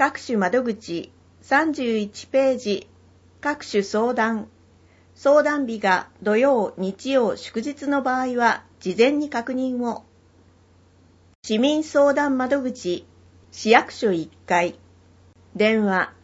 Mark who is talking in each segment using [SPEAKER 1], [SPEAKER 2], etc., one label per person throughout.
[SPEAKER 1] 各種窓口31ページ、各種相談。相談日が土曜、日曜、祝日の場合は事前に確認を。市民相談窓口、市役所1階。電話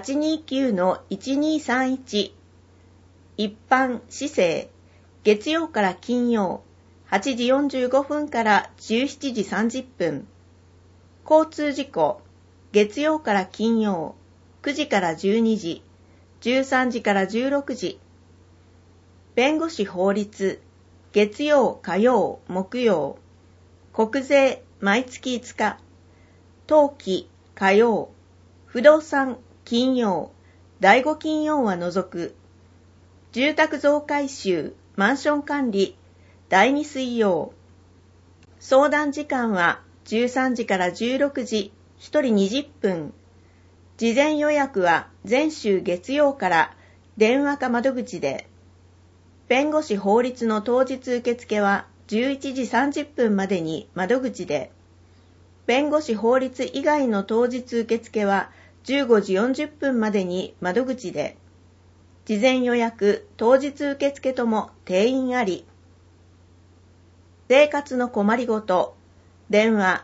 [SPEAKER 1] 829-1231。一般、市政。月曜から金曜、8時45分から17時30分。交通事故。月曜から金曜、9時から12時、13時から16時。弁護士法律。月曜、火曜、木曜。国税、毎月5日。登記、火曜。不動産、金曜。第5金曜は除く。住宅増改修、マンション管理、第2水曜。相談時間は13時から16時、1人20分。事前予約は前週月曜から電話か窓口で。弁護士法律の当日受付は11時30分までに窓口で。弁護士法律以外の当日受付は15時40分までに窓口で。事前予約、当日受付とも定員あり。生活の困りごと。電話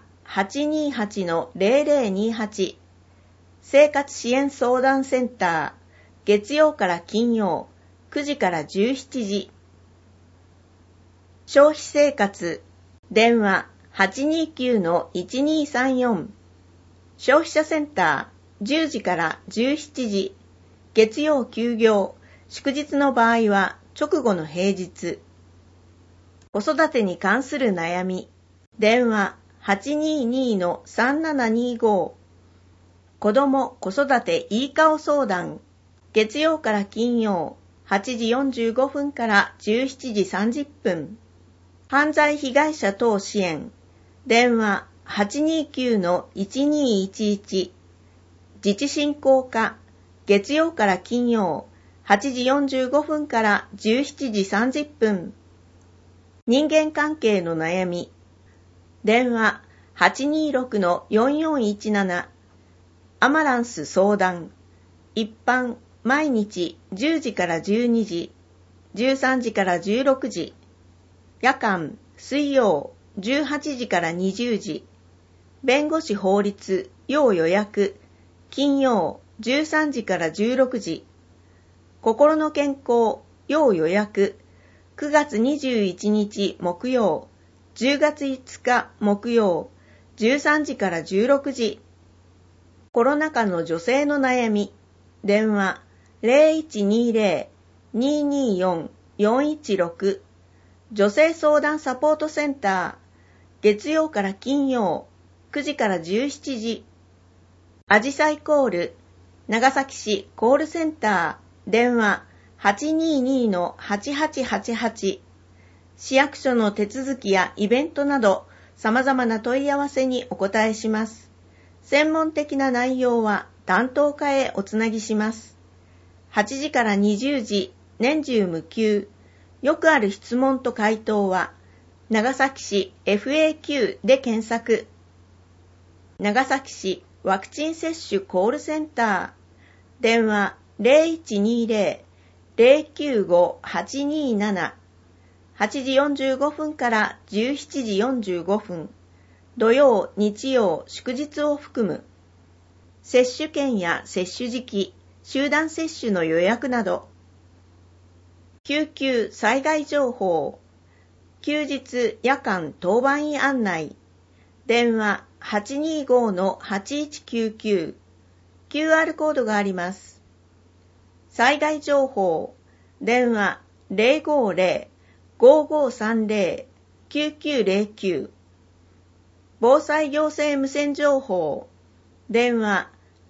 [SPEAKER 1] 828-0028。生活支援相談センター。月曜から金曜、9時から17時。消費生活。電話 829-1234。消費者センター。10時から17時。月曜休業、祝日の場合は直後の平日。子育てに関する悩み。電話 822-3725。子ども子育ていい顔相談。月曜から金曜、8時45分から17時30分。犯罪被害者等支援。電話 829-1211。自治振興課。月曜から金曜、8時45分から17時30分。人間関係の悩み。電話 826-4417。アマランス相談。一般、毎日10時から12時、13時から16時。夜間、水曜、18時から20時。弁護士法律、要予約。金曜、13時から16時。心の健康、要予約。9月21日木曜、10月5日木曜、13時から16時。コロナ禍の女性の悩み。電話 0120-224-416。女性相談サポートセンター。月曜から金曜、9時から17時。あじさいコール。長崎市コールセンター。電話 822-8888。市役所の手続きやイベントなど様々な問い合わせにお答えします。専門的な内容は担当課へおつなぎします。8時から20時、年中無休。よくある質問と回答は長崎市 FAQ で検索。長崎市ワクチン接種コールセンター。電話 0120-095-827。8時45分から17時45分。土曜、日曜、祝日を含む。接種券や接種時期、集団接種の予約など。救急災害情報。休日夜間当番員案内。電話 825-8199。QR コードがあります。災害情報。電話 050-5530-9909。防災行政無線情報。電話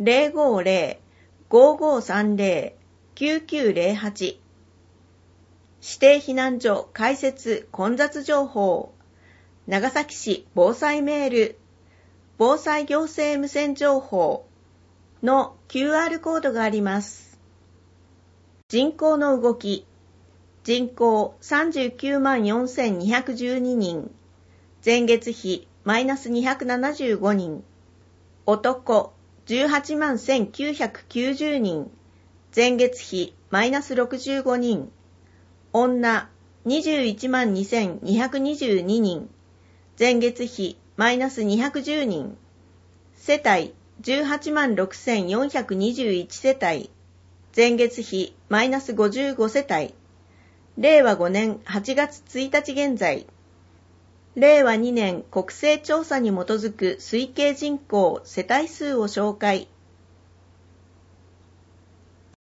[SPEAKER 1] 050-5530-9908。指定避難所開設混雑情報。長崎市防災メール。防災行政無線情報の QR コードがあります。人口の動き。人口39万4212人。前月比マイナス275人。男 18万1990人、前月比マイナス65人、女21万2222人、前月比マイナス210人、世帯18万6421世帯、前月比マイナス55世帯、令和5年8月1日現在、令和2年国勢調査に基づく推計人口世帯数を紹介。